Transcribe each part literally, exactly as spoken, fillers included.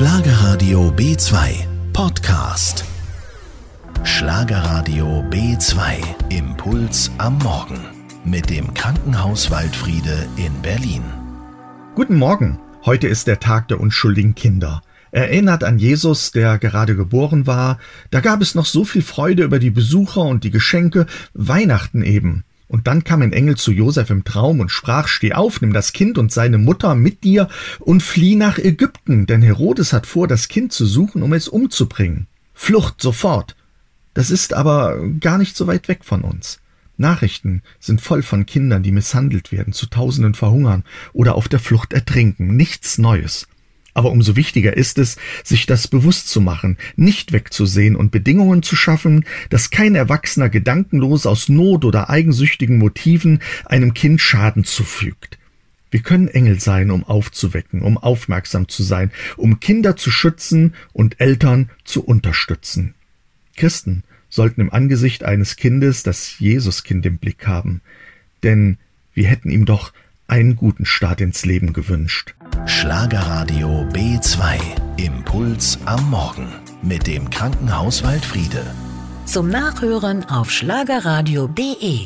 Schlagerradio B zwei Podcast. Schlagerradio B zwei Impuls am Morgen mit dem Krankenhaus Waldfriede in Berlin. Guten Morgen, heute ist der Tag der unschuldigen Kinder. Erinnert an Jesus, der gerade geboren war. Da gab es noch so viel Freude über die Besucher und die Geschenke, Weihnachten eben. Und dann kam ein Engel zu Josef im Traum und sprach: Steh auf, nimm das Kind und seine Mutter mit dir und flieh nach Ägypten, denn Herodes hat vor, das Kind zu suchen, um es umzubringen. Flucht sofort. Das ist aber gar nicht so weit weg von uns. Nachrichten sind voll von Kindern, die misshandelt werden, zu Tausenden verhungern oder auf der Flucht ertrinken. Nichts Neues. Aber umso wichtiger ist es, sich das bewusst zu machen, nicht wegzusehen und Bedingungen zu schaffen, dass kein Erwachsener gedankenlos aus Not oder eigensüchtigen Motiven einem Kind Schaden zufügt. Wir können Engel sein, um aufzuwecken, um aufmerksam zu sein, um Kinder zu schützen und Eltern zu unterstützen. Christen sollten im Angesicht eines Kindes das Jesuskind im Blick haben, denn wir hätten ihm doch einen guten Start ins Leben gewünscht. Schlagerradio B zwei Impuls am Morgen mit dem Krankenhaus Waldfriede. Zum Nachhören auf schlagerradio punkt de.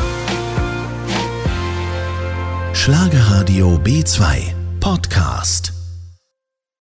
Schlagerradio B zwei Podcast.